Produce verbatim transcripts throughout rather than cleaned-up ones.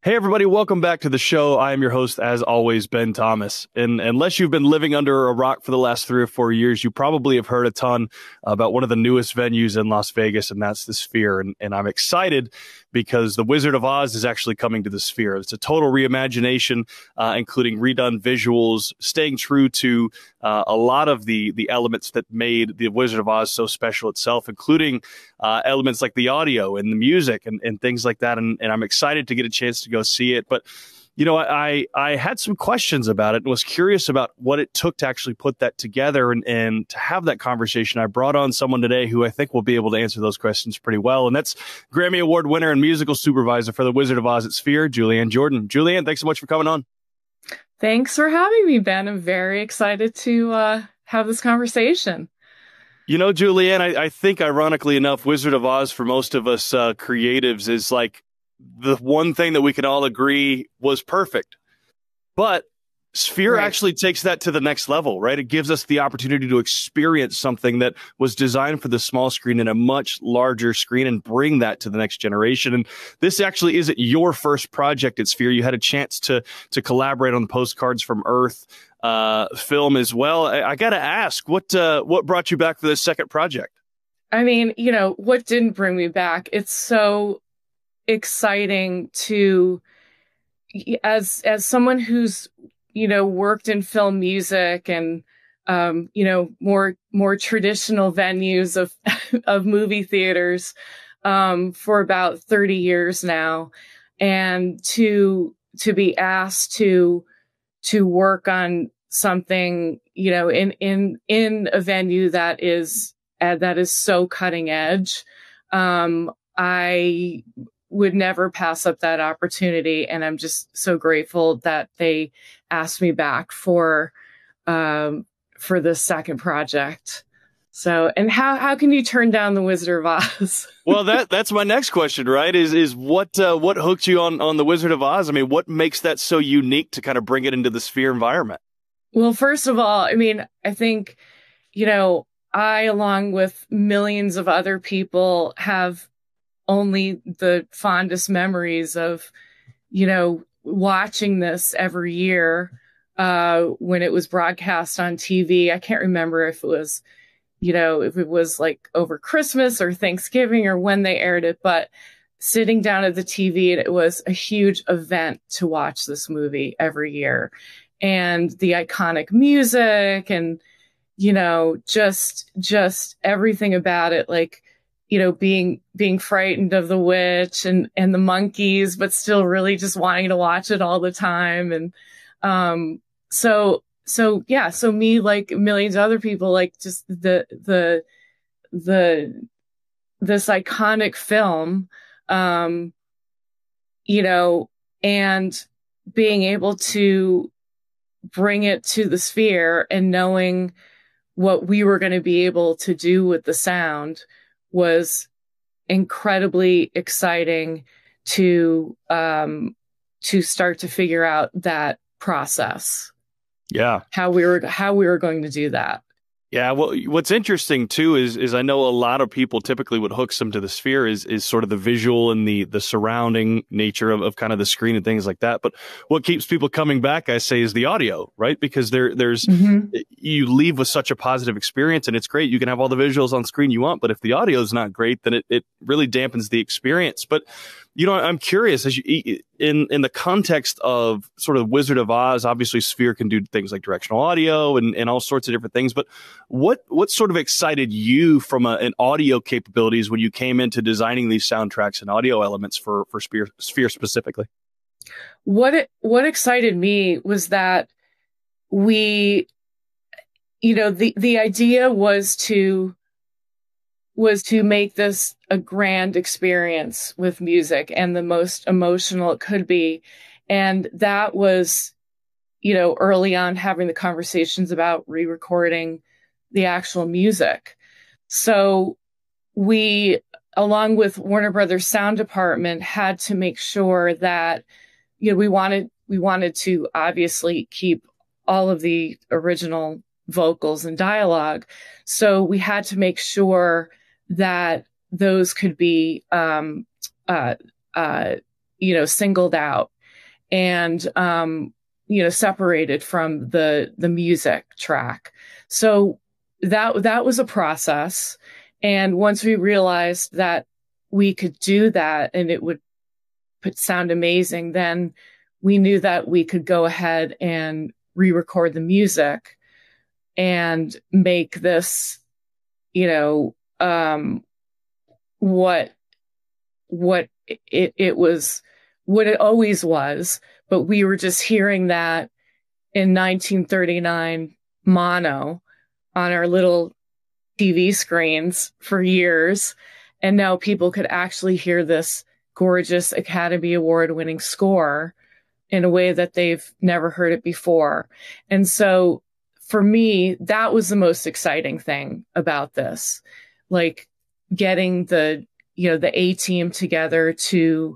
Hey, everybody, welcome back to the show. I am your host, as always, Ben Thomas. And unless you've been living under a rock for the last three or four years, you probably have heard a ton about one of the newest venues in Las Vegas, and that's the Sphere. And, and I'm excited because The Wizard of Oz is actually coming to the Sphere. It's a total reimagination, uh, including redone visuals, staying true to uh, a lot of the, the elements that made The Wizard of Oz so special itself, including uh, elements like the audio and the music and, and things like that. And, and I'm excited to get a chance to go see it. But, you know, I, I had some questions about it and was curious about what it took to actually put that together and, and to have that conversation. I brought on someone today who I think will be able to answer those questions pretty well. And that's Grammy Award winner and musical supervisor for The Wizard of Oz at Sphere, Julianne Jordan. Julianne, thanks so much for coming on. Thanks for having me, Ben. I'm very excited to uh, have this conversation. You know, Julianne, I, I think ironically enough, Wizard of Oz for most of us uh, creatives is like the one thing that we can all agree was perfect. But Sphere right. actually takes that to the next level, right? It gives us the opportunity to experience something that was designed for the small screen in a much larger screen and bring that to the next generation. And this actually isn't your first project at Sphere. You had a chance to to collaborate on the Postcards from Earth uh, film as well. I, I got to ask, what uh, what brought you back for this second project? I mean, you know, what didn't bring me back? It's so exciting to, as as someone who's, you know, worked in film music and, um, you know, more more traditional venues of of movie theaters um, for about thirty years now, and to to be asked to to work on something, you know, in in in a venue that is uh, that is so cutting edge, um, I would never pass up that opportunity. And I'm just so grateful that they asked me back for, um, for the second project. So, and how, how can you turn down The Wizard of Oz? Well, that, that's my next question, right? Is, is what, uh, what hooked you on, on The Wizard of Oz? I mean, what makes that so unique to kind of bring it into the Sphere environment? Well, first of all, I mean, I think, you know, I, along with millions of other people, have only the fondest memories of, you know, watching this every year uh, when it was broadcast on T V. I can't remember if it was, you know, if it was like over Christmas or Thanksgiving or when they aired it, but sitting down at the T V, it was a huge event to watch this movie every year. And the iconic music and, you know, just, just everything about it, like, you know, being, being frightened of the witch and, and the monkeys, but still really just wanting to watch it all the time. And, um, so, so yeah, so me, like millions of other people, like just the, the, the, this iconic film, um, you know, and being able to bring it to the Sphere and knowing what we were going to be able to do with the sound was incredibly exciting to um, to start to figure out that process. Yeah, how we were how we were going to do that. Yeah, well, what's interesting too is is I know a lot of people typically what hooks them to the Sphere is is sort of the visual and the the surrounding nature of, of kind of the screen and things like that. But what keeps people coming back, I say, is the audio, right? Because there there's mm-hmm. you leave with such a positive experience, and it's great. You can have all the visuals on screen you want, but if the audio is not great, then it it really dampens the experience. But you know, I'm curious, as you, in in the context of sort of Wizard of Oz, obviously Sphere can do things like directional audio and, and all sorts of different things. But what what sort of excited you from a, an audio capabilities when you came into designing these soundtracks and audio elements for for Sphere, Sphere specifically? What it, what excited me was that we, you know, the the idea was to. was to make this a grand experience with music and the most emotional it could be. And that was, you know, early on having the conversations about re-recording the actual music. So we, along with Warner Brothers Sound Department, had to make sure that, you know, we wanted, we wanted to obviously keep all of the original vocals and dialogue. So we had to make sure that those could be, um, uh, uh, you know, singled out and, um, you know, separated from the, the music track. So that, that was a process. And once we realized that we could do that and it would sound amazing, then we knew that we could go ahead and re-record the music and make this, you know, um, what, what it, it was, what it always was. But we were just hearing that in nineteen thirty-nine mono on our little T V screens for years. And now people could actually hear this gorgeous Academy Award winning score in a way that they've never heard it before. And so for me, that was the most exciting thing about this, like getting the, you know, the A team together to,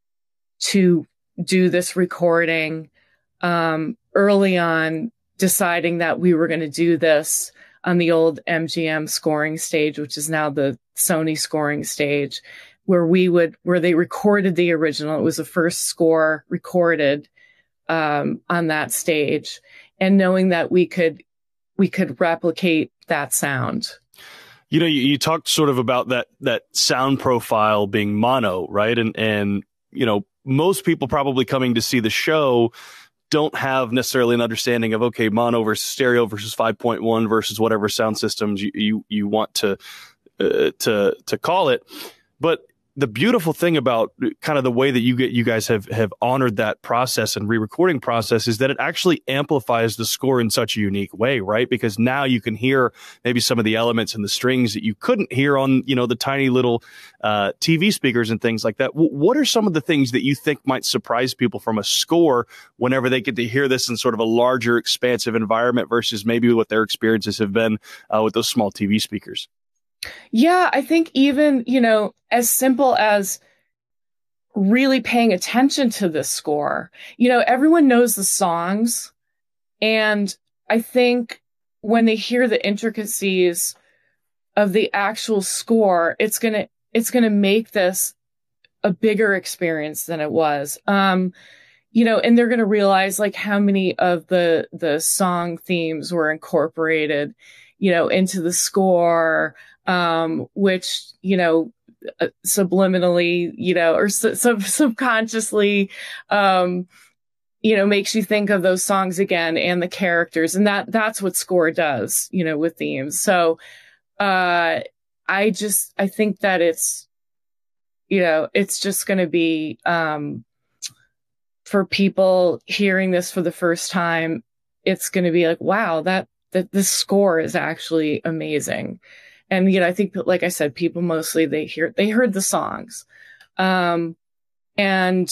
to do this recording, um, early on, deciding that we were going to do this on the old M G M scoring stage, which is now the Sony scoring stage, where we would, where they recorded the original. It was the first score recorded, um, on that stage, and knowing that we could, we could replicate that sound. You know, you, you talked sort of about that, that sound profile being mono, right? And, and, you know, most people probably coming to see the show don't have necessarily an understanding of, okay, mono versus stereo versus five point one versus whatever sound systems you, you, you want to, uh, to, to call it. But the beautiful thing about kind of the way that you get, you guys have, have honored that process and re-recording process is that it actually amplifies the score in such a unique way, right? Because now you can hear maybe some of the elements and the strings that you couldn't hear on, you know, the tiny little uh, T V speakers and things like that. W- what are some of the things that you think might surprise people from a score whenever they get to hear this in sort of a larger, expansive environment versus maybe what their experiences have been uh, with those small T V speakers? Yeah, I think even, you know, as simple as really paying attention to this score. You know, everyone knows the songs. And I think when they hear the intricacies of the actual score, it's going to, it's going to make this a bigger experience than it was. Um, you know, and they're going to realize like how many of the, the song themes were incorporated, you know, into the score, um, which, you know, uh, subliminally, you know, or su- sub- subconsciously, um, you know, makes you think of those songs again and the characters. And that, that's what score does, you know, with themes. So, uh, I just, I think that it's, you know, it's just going to be, um, for people hearing this for the first time, it's going to be like, wow, that, that this score is actually amazing. And, you know, I think, like I said, people mostly, they hear, they heard the songs. Um, and,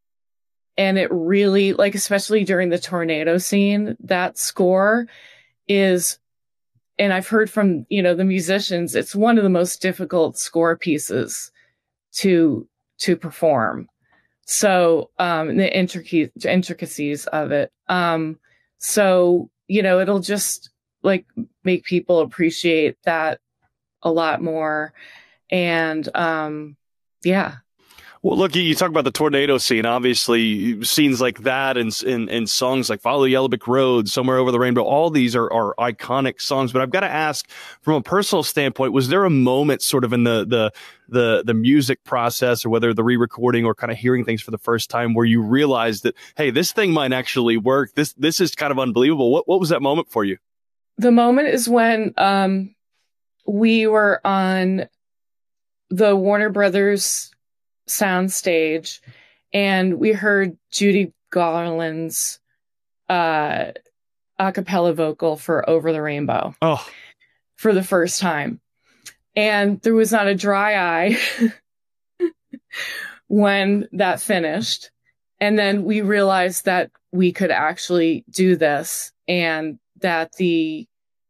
and it really, like, especially during the tornado scene, that score is, and I've heard from, you know, the musicians, it's one of the most difficult score pieces to, to perform. So, um, the intric- intricacies of it. Um, so, you know, it'll just like make people appreciate that a lot more. And, um, yeah. Well, look, you talk about the tornado scene. Obviously, scenes like that and, and, and songs like Follow the Yellow Brick Road, Somewhere Over the Rainbow, all these are, are iconic songs. But I've got to ask, from a personal standpoint, was there a moment sort of in the, the, the, the music process, or whether the re-recording or kind of hearing things for the first time, where you realized that, hey, this thing might actually work? This, this is kind of unbelievable. What, what was that moment for you? The moment is when, um, we were on the Warner Brothers soundstage, and we heard Judy Garland's uh, a cappella vocal for Over the Rainbow oh. for the first time. And there was not a dry eye when that finished. And then we realized that we could actually do this, and that the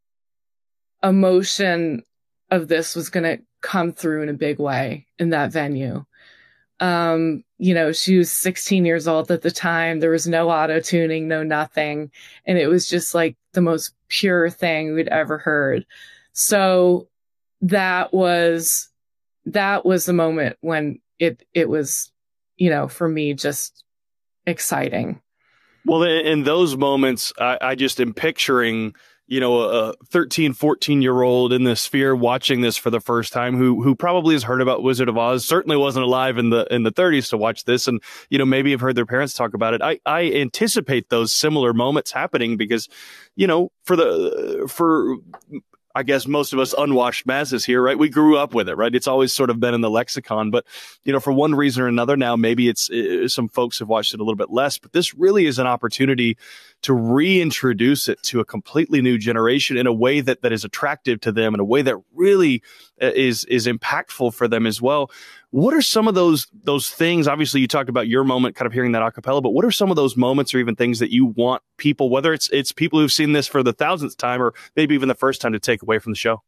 emotion of this was going to come through in a big way in that venue. Um, you know, she was sixteen years old at the time. There was no auto tuning, no nothing. And it was just like the most pure thing we'd ever heard. So that was, that was the moment when it, it was, you know, for me, just exciting. Well, in those moments, I, I just am picturing, you know, a thirteen, fourteen year old in the Sphere watching this for the first time, who who probably has heard about Wizard of Oz, certainly wasn't alive in the in the thirties to watch this, and you know, maybe have heard their parents talk about it. I I anticipate those similar moments happening because, you know, for the for I guess most of us unwashed masses here, right? We grew up with it, right? It's always sort of been in the lexicon, but you know, for one reason or another, now maybe it's uh, some folks have watched it a little bit less, but this really is an opportunity to reintroduce it to a completely new generation in a way that that is attractive to them, in a way that really is is impactful for them as well. What are some of those those things? Obviously, you talked about your moment, kind of hearing that a cappella, but what are some of those moments or even things that you want people, whether it's it's people who've seen this for the thousandth time or maybe even the first time, to take away from the show?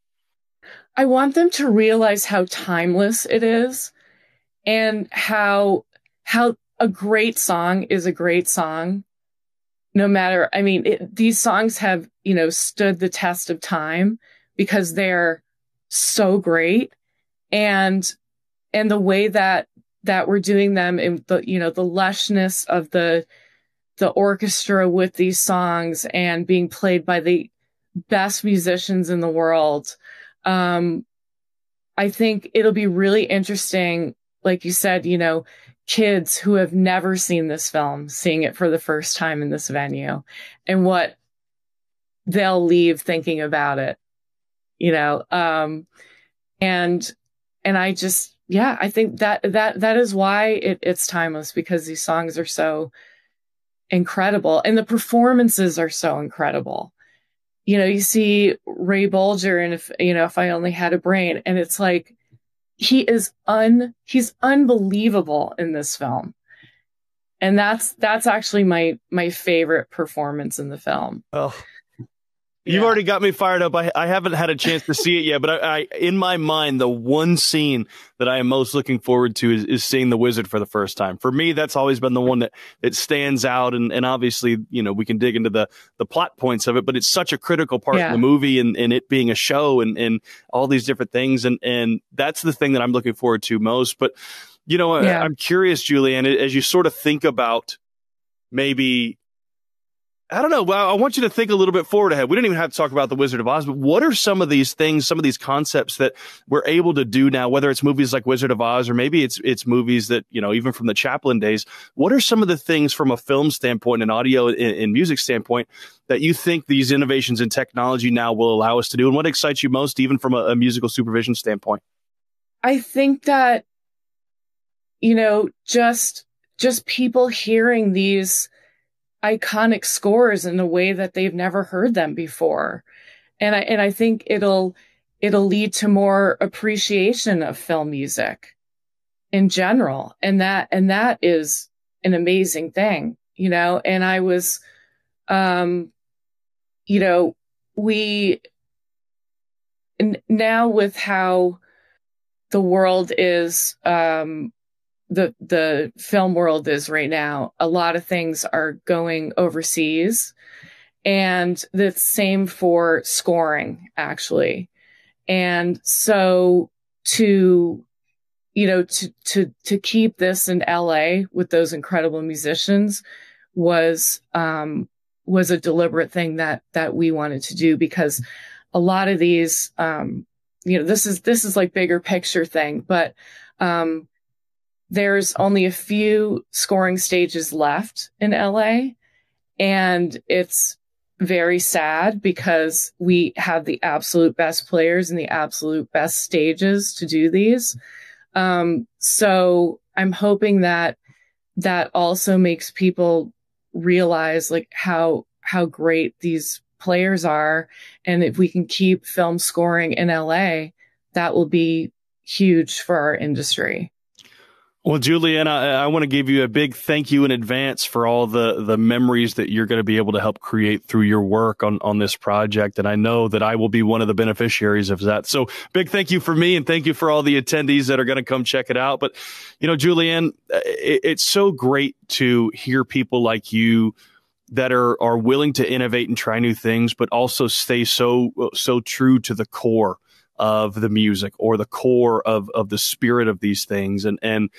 I want them to realize how timeless it is, and how how a great song is a great song. No matter, I mean, it, these songs have, you know, stood the test of time because they're so great. And, and the way that, that we're doing them, in the, you know, the lushness of the, the orchestra with these songs and being played by the best musicians in the world. Um, I think it'll be really interesting. Like you said, you know, kids who have never seen this film, seeing it for the first time in this venue, and what they'll leave thinking about it, you know? Um, and, and I just, yeah, I think that, that, that is why it, it's timeless, because these songs are so incredible and the performances are so incredible. You know, you see Ray Bolger and if, you know, If I Only Had a Brain, and it's like, he is un, he's unbelievable in this film. And that's, that's actually my, my favorite performance in the film. Oh, you've yeah. already got me fired up. I, I haven't had a chance to see it yet, but I, I, in my mind, the one scene that I am most looking forward to is, is seeing the Wizard for the first time. For me, that's always been the one that, that stands out. And, and obviously, you know, we can dig into the, the plot points of it, but it's such a critical part yeah. of the movie, and, and it being a show and, and all these different things. And, and that's the thing that I'm looking forward to most. But, you know, yeah. I, I'm curious, Julianne, as you sort of think about maybe, I don't know. Well, I want you to think a little bit forward ahead. We didn't even have to talk about The Wizard of Oz, but what are some of these things, some of these concepts that we're able to do now, whether it's movies like Wizard of Oz, or maybe it's it's movies that, you know, even from the Chaplin days, what are some of the things from a film standpoint and audio and, and music standpoint that you think these innovations in technology now will allow us to do? And what excites you most, even from a, a musical supervision standpoint? I think that, you know, just just people hearing these iconic scores in a way that they've never heard them before. And I, and I think it'll, it'll lead to more appreciation of film music in general. And that, and that is an amazing thing, you know? And I was, um, you know, we, and now with how the world is, um, the the film world is right now, a lot of things are going overseas, and the same for scoring, actually. And so to, you know, to, to, to keep this in L A with those incredible musicians was, um, was a deliberate thing that, that we wanted to do, because a lot of these, um, you know, this is, this is like bigger picture thing, but, um, there's only a few scoring stages left in L A, and it's very sad because we have the absolute best players and the absolute best stages to do these. Um, so I'm hoping that that also makes people realize like how, how great these players are. And if we can keep film scoring in L A, that will be huge for our industry. Well, Julianne, I, I want to give you a big thank you in advance for all the, the memories that you're going to be able to help create through your work on, on this project. And I know that I will be one of the beneficiaries of that. So big thank you for me, and thank you for all the attendees that are going to come check it out. But, you know, Julianne, it, it's so great to hear people like you that are, are willing to innovate and try new things, but also stay so, so true to the core of the music, or the core of, of the spirit of these things. And, and,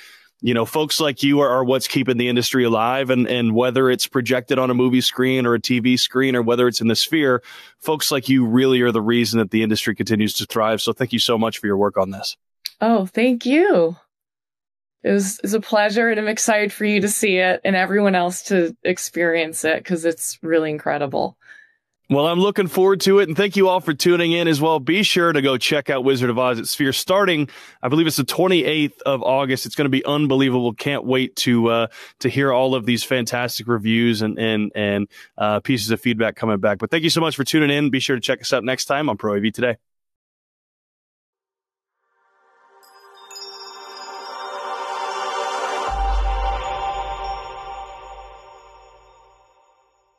you know, folks like you are, are what's keeping the industry alive. And, and whether it's projected on a movie screen or a T V screen, or whether it's in the sphere, folks like you really are the reason that the industry continues to thrive. So thank you so much for your work on this. Oh, thank you. It was, it was a pleasure, and I'm excited for you to see it and everyone else to experience it, because it's really incredible. Well, I'm looking forward to it, and thank you all for tuning in as well. Be sure to go check out Wizard of Oz at Sphere starting, I believe it's the twenty-eighth of August. It's going to be unbelievable. Can't wait to uh, to hear all of these fantastic reviews and and and uh, pieces of feedback coming back. But thank you so much for tuning in. Be sure to check us out next time on Pro A V Today.